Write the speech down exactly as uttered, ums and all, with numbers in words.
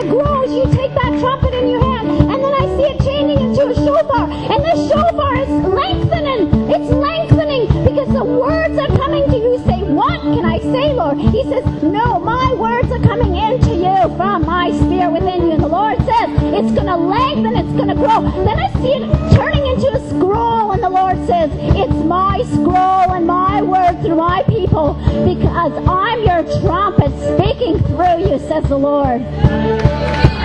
it grows. You take that trumpet in your hand, and then I see it changing into a shofar, and the shofar is lengthening. It's lengthening because the words are coming to you. You say, what can I say, Lord? He says, no, my words are coming into you from my spirit within you. And the Lord says, it's going to lengthen, it's going to grow. Then I see it turning into a scroll, and the Lord says, it's my scroll and my word through my people, because I'm your trumpet speaking through you, says the Lord.